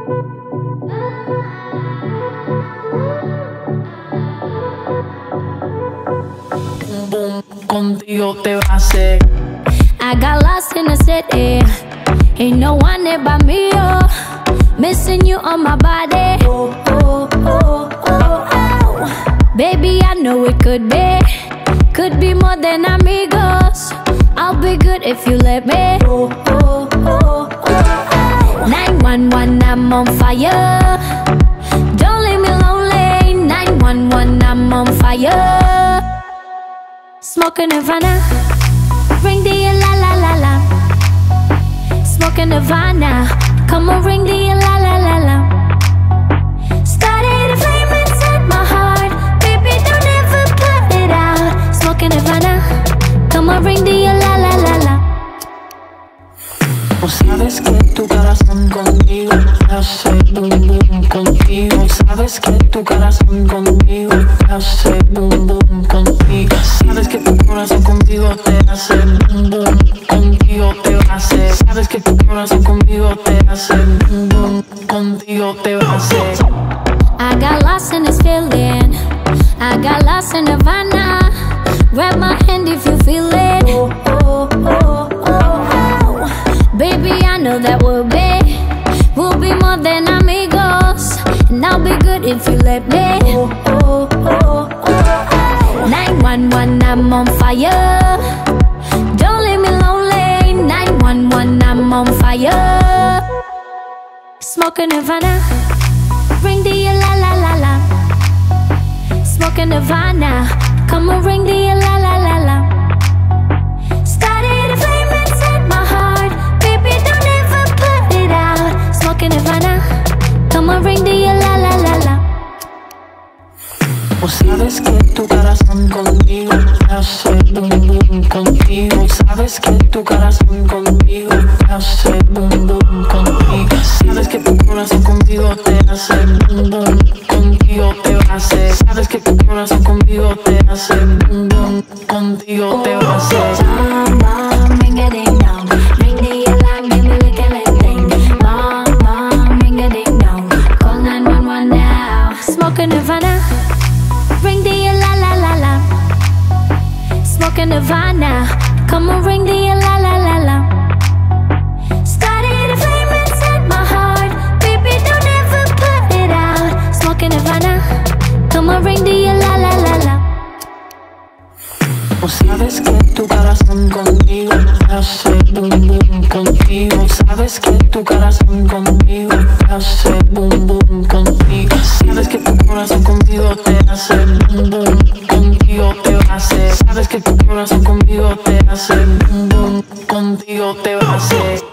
Boom, contigo te va a hacer. I got lost in the city. Ain't no one there but me, oh. Missing you on my body. Oh, oh, oh, oh, oh. Baby, I know it could be more than amigos. I'll be good if you let me. Oh, oh, oh, oh, oh. 911, I'm on fire. Don't leave me lonely. 911, I'm on fire. Smoking Nirvana. Ring the la la la la. Smoking Nirvana. Come on, ring the la la la la. Started a flame inside my heart. Baby, don't ever put it out. Smoking Nirvana. Come on, ring the la la la la. Sabes que tu corazón conmigo hace boom boom contigo. Sabes que tu corazón conmigo hace boom boom contigo. Sabes que tu corazón conmigo te hace boom boom contigo te va a hacer. Sabes que tu corazón conmigo te hace boom boom contigo te va a hacer. I got lost in this feeling. I got lost in Nirvana. Grab my hand if you feel it. Oh, oh, oh, oh, oh. Baby, I know that we'll be more than amigos. And I'll be good if you let me. Oh, oh, oh, oh, oh. 911, I'm on fire. Don't leave me lonely. 911, I'm on fire. Smoking Nirvana. Ring the la la la la. Smoking Nirvana. Come on, ring the la la la la. Started a flame inside my heart. Baby, don't ever put it out. Smoking Nirvana. Come on, ring the la la la la. Sabes que tu corazón conmigo hace boom boom contigo. Sabes que tu corazón conmigo hace boom boom contigo. Sabes que tu corazón conmigo te hace boom boom contigo te va a hacer. Sabes que tu corazón conmigo te hace boom boom contigo te va a hacer. Mom, ring a ding dong. Ring the alarm, give me like a thing. Mom, ring a ding dong. Call 911 now. Smoking Nirvana. Ring the la la la la. Smoking Nirvana. Come on, ring the la la la la. Started a flame inside my heart. Baby, don't ever put it out. Smoking Nirvana. Come on, ring the la la la la. Sabes que tu corazón conmigo hace boom boom contigo. Sabes que tu corazón conmigo hace boom boom contigo. Sabes que tu corazón conmigo te hace boom boom contigo te va a hacer. Sabes que tu corazón conmigo te hace boom boom contigo te va a hacer.